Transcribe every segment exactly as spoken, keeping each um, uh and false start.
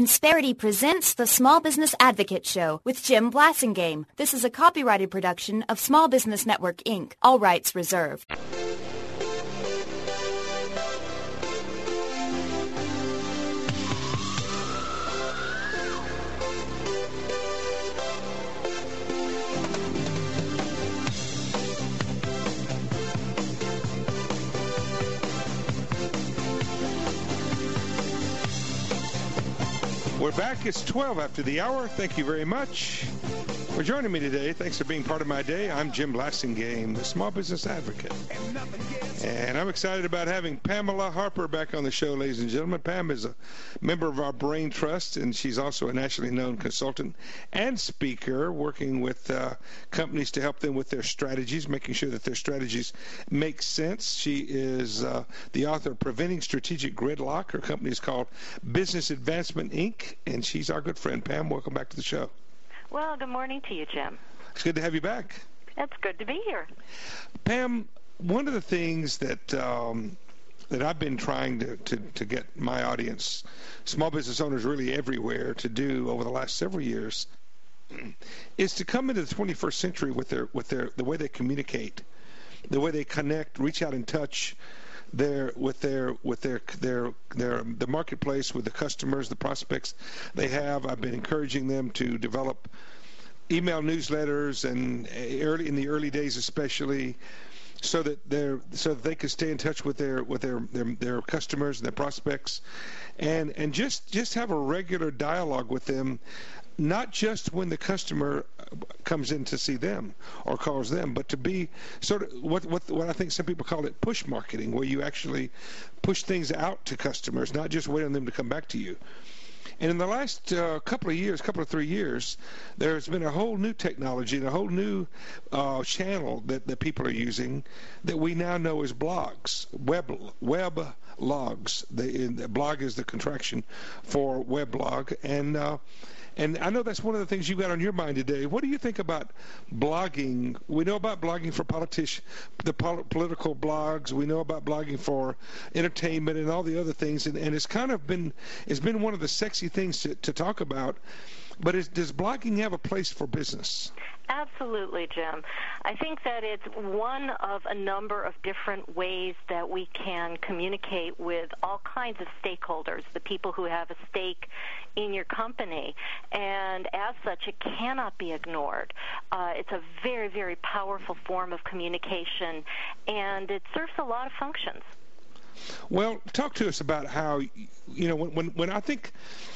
Insperity presents the Small Business Advocate Show with Jim Blasingame. This is a copyrighted production of Small Business Network, Incorporated. All rights reserved. We're back. It's twelve after the hour. Thank you very much for joining me today. Thanks for being part of my day. I'm Jim Blasingame, the Small Business Advocate. And I'm excited about having Pamela Harper back on the show, ladies and gentlemen. Pam is a member of our Brain Trust, and she's also a nationally known consultant and speaker working with uh, companies to help them with their strategies, making sure that their strategies make sense. She is uh, the author of Preventing Strategic Gridlock. Her company is called Business Advancement, Incorporated, and she's our good friend. Pam, welcome back to the show. Well, good morning to you, Jim. It's good to have you back. It's good to be here. Pam, one of the things that um, that I've been trying to, to, to get my audience, small business owners really everywhere, to do over the last several years is to come into the twenty-first century with their with their the way they communicate, the way they connect, reach out and touch their with their with their their their the marketplace, with the customers, the prospects they have. I've been encouraging them to develop email newsletters, and early in the early days especially, so that they're so that they can stay in touch with their with their their, their customers and their prospects, and and just just have a regular dialogue with them, not just when the customer comes in to see them or calls them, but to be sort of what what what I think some people call it push marketing, where you actually push things out to customers, not just wait on them to come back to you. And in the last uh, couple of years, couple of three years, there's been a whole new technology and a whole new uh, channel that, that people are using that we now know as blogs, web web logs. The, the blog is the contraction for web blog, and uh, and I know that's one of the things you got on your mind today. What do you think about blogging? We know about blogging for politicians, the pol- political blogs. We know about blogging for entertainment and all the other things. And, and it's kind of been it's been one of the sexy things to, to talk about. But is, does blogging have a place for business? Absolutely, Jim. I think that it's one of a number of different ways that we can communicate with all kinds of stakeholders, the people who have a stake in your company. And as such, it cannot be ignored. Uh, it's a very, very powerful form of communication, and it serves a lot of functions. Well, talk to us about how, you know, when when, when I think...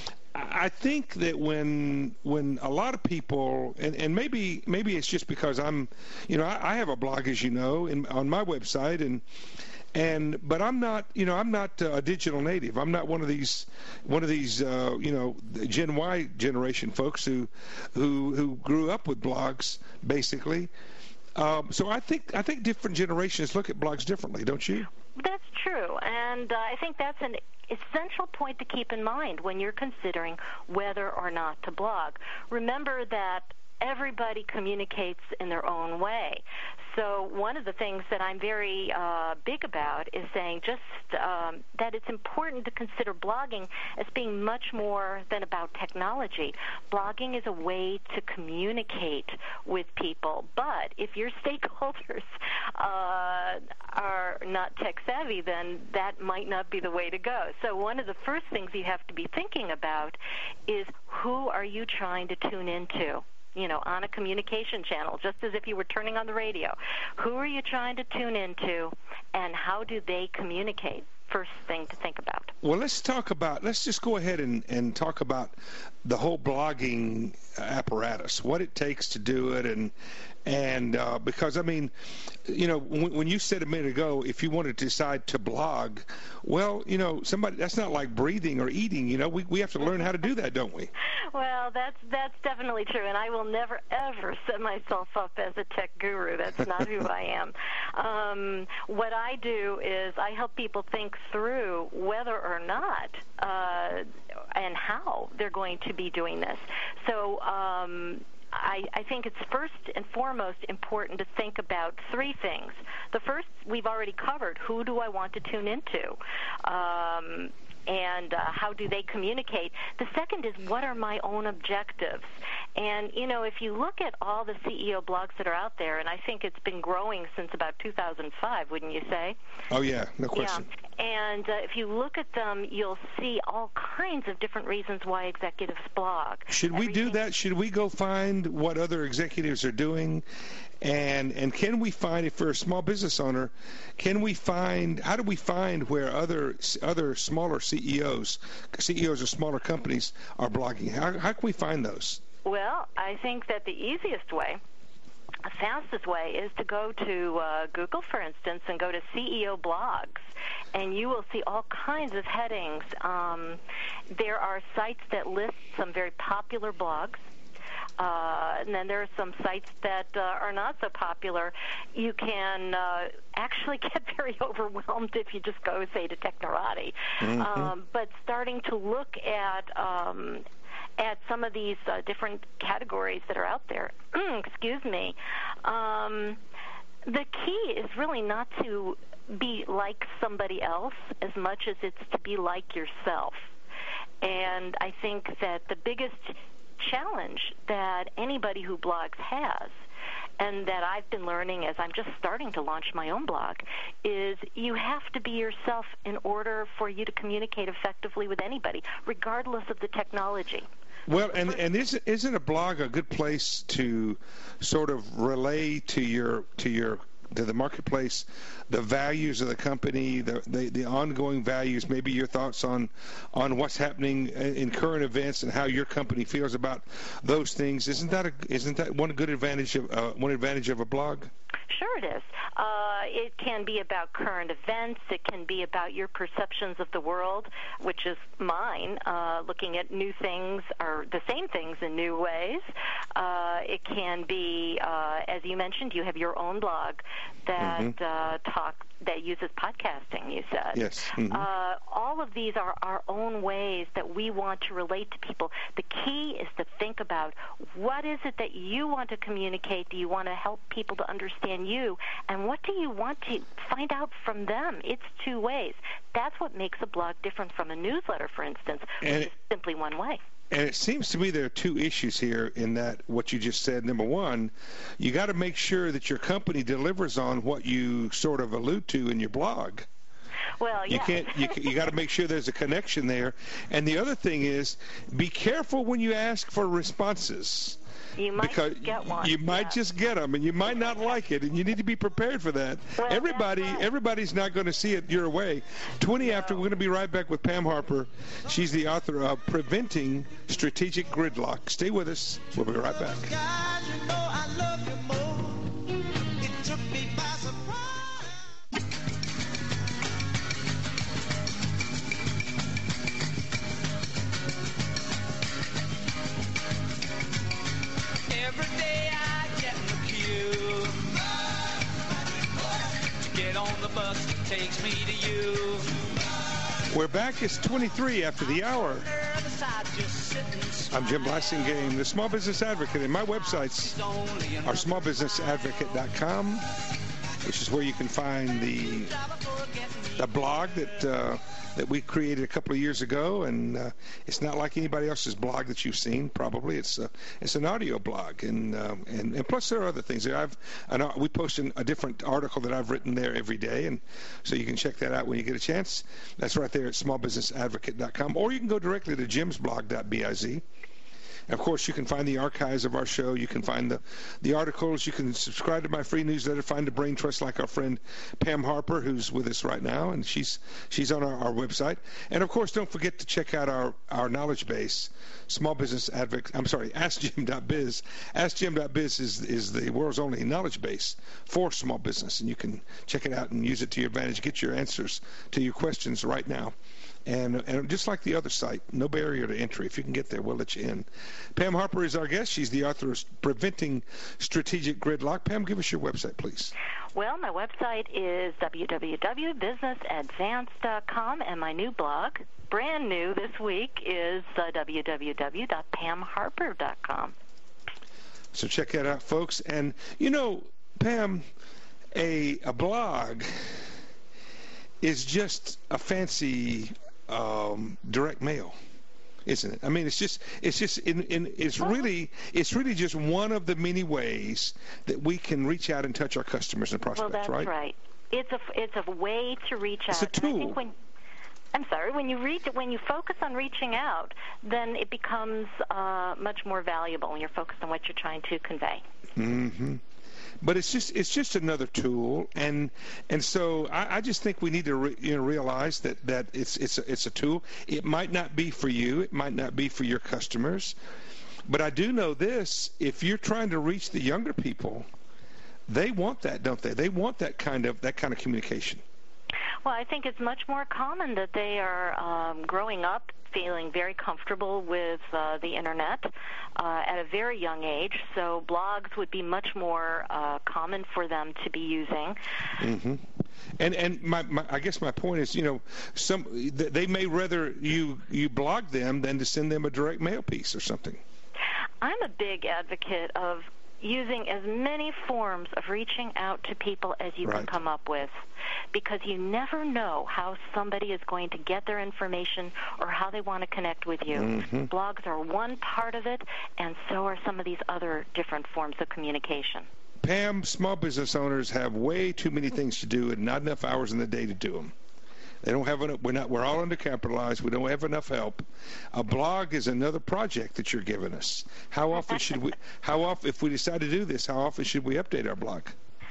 I think that when when a lot of people, and, and maybe maybe it's just because I'm, you know, I, I have a blog, as you know, in, on my website, and and but I'm not, you know, I'm not a digital native. I'm not one of these one of these, uh, you know, Gen Y generation folks who who who grew up with blogs, basically. Um, so I think I think different generations look at blogs differently, don't you? That's true, and uh, I think that's an essential point to keep in mind when you're considering whether or not to blog. Remember that everybody communicates in their own way. So one of the things that I'm very uh, big about is saying just um, that it's important to consider blogging as being much more than about technology. Blogging is a way to communicate with people, but if your stakeholders uh, are not tech-savvy, then that might not be the way to go. So one of the first things you have to be thinking about is who are you trying to tune into? You know, on a communication channel, just as if you were turning on the radio. Who are you trying to tune into, and how do they communicate? First thing to think about. Well, let's talk about, let's just go ahead and, and talk about the whole blogging apparatus, what it takes to do it, and and uh, because, I mean, you know, when, when you said a minute ago, if you wanted to decide to blog, well, you know, somebody, that's not like breathing or eating, you know, we, we have to learn how to do that, don't we? Well, that's that's definitely true, and I will never, ever set myself up as a tech guru. That's not who I am. Um, what I do is I help people think through whether or not uh, and how they're going to be doing this. So um, I, I think it's first and foremost important to think about three things. The first we've already covered. Who do I want to tune into? Um, and uh, how do they communicate. The second is, what are my own objectives? And, you know, if you look at all the C E O blogs that are out there, and I think it's been growing since about two thousand five, wouldn't you say? Oh, yeah, no question. Yeah. And uh, if you look at them, you'll see all kinds of different reasons why executives blog. Should we Everything. do that? Should we go find what other executives are doing? And and can we find, if we're a small business owner, can we find, how do we find where other other smaller C E Os, C E Os of smaller companies are blogging? How, how can we find those? Well, I think that the easiest way, the fastest way, is to go to uh, Google, for instance, and go to C E O blogs, and you will see all kinds of headings. Um, there are sites that list some very popular blogs. Uh, and then there are some sites that uh, are not so popular. You can uh, actually get very overwhelmed if you just go, say, to Technorati. Mm-hmm. Um, but starting to look at um, at some of these uh, different categories that are out there, excuse me, um, the key is really not to be like somebody else as much as it's to be like yourself. And I think that the biggest challenge that anybody who blogs has, and that I've been learning as I'm just starting to launch my own blog, is you have to be yourself in order for you to communicate effectively with anybody, regardless of the technology. Well, and, and isn't, isn't a blog a good place to sort of relay to your to your to the marketplace the values of the company, the, the the ongoing values, maybe your thoughts on on what's happening in current events and how your company feels about those things? Isn't that a, isn't that one good advantage of uh, one advantage of a blog? Sure it is. Uh, it can be about current events. It can be about your perceptions of the world, which is mine, uh, looking at new things or the same things in new ways. Uh, it can be, uh, as you mentioned, you have your own blog that mm-hmm. uh, talk that uses podcasting, you said. Yes. Mm-hmm. Uh, all of these are our own ways that we want to relate to people. The key is to think about, what is it that you want to communicate? Do you want to help people to understand you? And what do you want to find out from them? It's two ways. That's what makes a blog different from a newsletter, for instance, which and is simply one way. And it seems to me there are two issues here in that what you just said. Number one, you got to make sure that your company delivers on what you sort of allude to in your blog. Well, yeah. You can't. You, you got to make sure there's a connection there. And the other thing is, be careful when you ask for responses. You might because get one. You might yeah. just get them, and you might not like it, and you need to be prepared for that. Well, Everybody, right. everybody's not going to see it your way. twenty no. after, we're going to be right back with Pam Harper. She's the author of Preventing Strategic Gridlock. Stay with us. We'll be right back. God, you know I love you more. It took me by surprise. Every day I get in the queue to get on the bus that takes me to you. We're back. It's twenty-three after the hour. I'm Jim Blasingame, the Small Business Advocate, and my websites are small business advocate dot com, which is where you can find the the blog that uh, that we created a couple of years ago, and uh, it's not like anybody else's blog that you've seen. Probably it's uh, it's an audio blog, and um, and and plus there are other things. I've an, we post an, a different article that I've written there every day, and so you can check that out when you get a chance. That's right there at small business advocate dot com, or you can go directly to jims blog dot biz. Of course, you can find the archives of our show. You can find the, the articles. You can subscribe to my free newsletter, Find a Brain Trust, like our friend Pam Harper, who's with us right now, and she's she's on our, our website. And, of course, don't forget to check out our, our knowledge base, Small Business Advocate. I'm sorry, ask jim dot biz. ask jim dot biz is, is the world's only knowledge base for small business, and you can check it out and use it to your advantage. Get your answers to your questions right now. And, and just like the other site, no barrier to entry. If you can get there, we'll let you in. Pam Harper is our guest. She's the author of Preventing Strategic Gridlock. Pam, give us your website, please. Well, my website is w w w dot business advance dot com, and my new blog, brand new this week, is uh, w w w dot pam harper dot com. So check that out, folks. And, you know, Pam, a, a blog is just a fancy um, direct mail, isn't it? I mean, it's just, it's just, in, in, it's really, it's really just one of the many ways that we can reach out and touch our customers and prospects, well, that's right? right. It's a, it's a way to reach It's out. a tool. And I think when, I'm sorry, when you reach, when you focus on reaching out, then it becomes uh, much more valuable when you're focused on what you're trying to convey. Mm-hmm. But it's just it's just another tool, and and so I, I just think we need to re, you know realize that, that it's it's a, it's a tool. It might not be for you, it might not be for your customers, but I do know this: if you're trying to reach the younger people, they want that, don't they? They want that kind of that kind of communication. Well, I think it's much more common that they are um, growing up feeling very comfortable with uh, the Internet uh, at a very young age, so blogs would be much more uh, common for them to be using. Mm-hmm. And and my, my I guess my point is, you know, some they may rather you you blog them than to send them a direct mail piece or something. I'm a big advocate of using as many forms of reaching out to people as you right. can come up with, because you never know how somebody is going to get their information or how they want to connect with you. Mm-hmm. Blogs are one part of it, and so are some of these other different forms of communication. Pam, small business owners have way too many things to do and not enough hours in the day to do them. They don't have enough. We're not. We're all undercapitalized. We don't have enough help. A blog is another project that you're giving us. How often should we? How often, if we decide to do this, how often should we update our blog?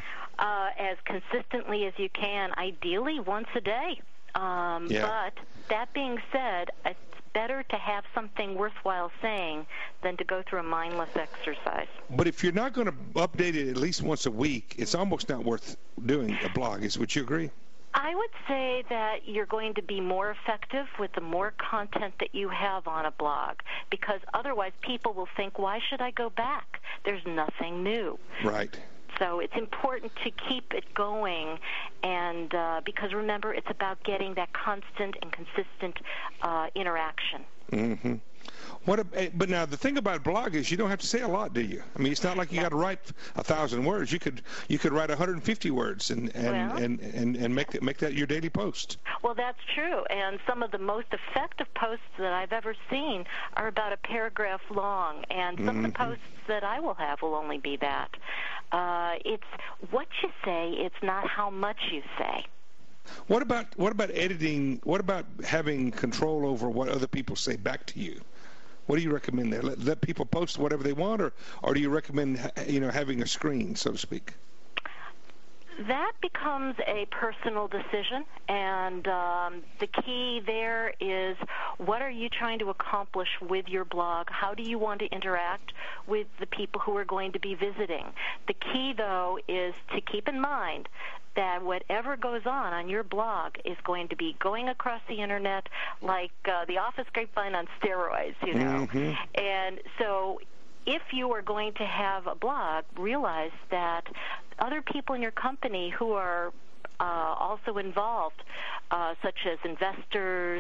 Uh, as consistently as you can. Ideally, once a day. Um, yeah. But that being said, it's better to have something worthwhile saying than to go through a mindless exercise. But if you're not going to update it at least once a week, it's almost not worth doing a blog. Is would you agree? I would say that you're going to be more effective with the more content that you have on a blog, because otherwise people will think, why should I go back? There's nothing new. Right. So it's important to keep it going, and uh, because remember, it's about getting that constant and consistent uh, interaction. Mm-hmm. What? A, but now the thing about blog is you don't have to say a lot, do you? I mean, it's not like you got to write a thousand words. You could you could write one hundred fifty words and and, well, and, and, and make that make that your daily post. Well, that's true. And some of the most effective posts that I've ever seen are about a paragraph long, and some mm-hmm. of the posts that I will have will only be that. Uh, it's what you say. It's not how much you say. What about what about editing? What about having control over what other people say back to you? What do you recommend there? Let, let people post whatever they want, or, or do you recommend, you know, having a screen, so to speak? That becomes a personal decision, and um, the key there is what are you trying to accomplish with your blog? How do you want to interact with the people who are going to be visiting? The key, though, is to keep in mind that whatever goes on on your blog is going to be going across the Internet like uh, the office grapevine on steroids, you know. Mm-hmm. And so if you are going to have a blog, realize that other people in your company who are uh, also involved, uh, such as investors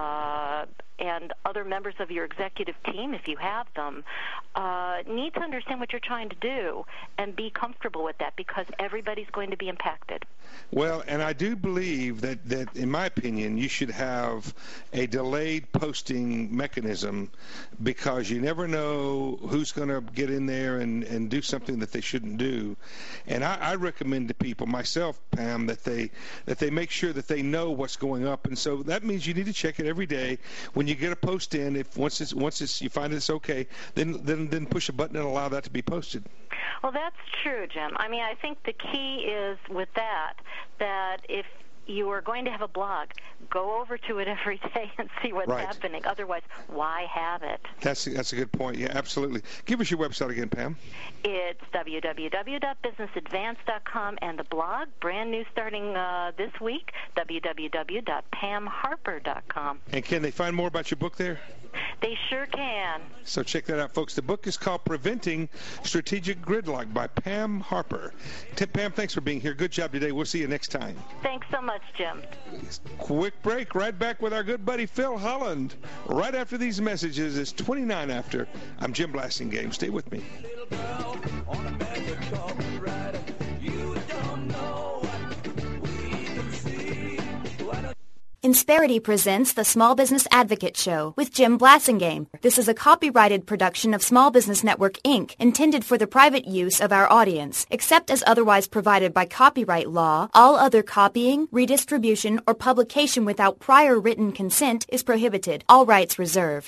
uh, and other members of your executive team, if you have them, uh, need to understand what you're trying to do and be comfortable with that, because everybody's going to be impacted. Well, and I do believe that, that, in my opinion, you should have a delayed posting mechanism, because you never know who's going to get in there and, and do something that they shouldn't do. And I, I recommend to people, myself, Pam, that they that they make sure that they know what's going up. And so that means you need to check it every day. When you get a post in, if once it's once it's you find it's okay, then then then push a button and allow that to be posted. Well, that's true, Jim. I mean, I think the key is with that, that if you are going to have a blog, go over to it every day and see what's right. happening. Otherwise, why have it? That's that's a good point. Yeah, absolutely. Give us your website again, Pam. It's w w w dot business advance dot com, and the blog, brand new starting uh, this week, w w w dot pam harper dot com. And can they find more about your book there? They sure can. So check that out, folks. The book is called Preventing Strategic Gridlock by Pam Harper. T- Pam, thanks for being here. Good job today. We'll see you next time. Thanks so much, Jim. Quick break. Right back with our good buddy Phil Holland. Right after these messages, it's twenty-nine after. I'm Jim Blasingame. Stay with me. Little girl on a magic carpet ride. You don't know what we can see. What a- In Insperity presents the Small Business Advocate Show with Jim Blasingame. This is a copyrighted production of Small Business Network, Incorporated, intended for the private use of our audience. Except as otherwise provided by copyright law, all other copying, redistribution, or publication without prior written consent is prohibited. All rights reserved.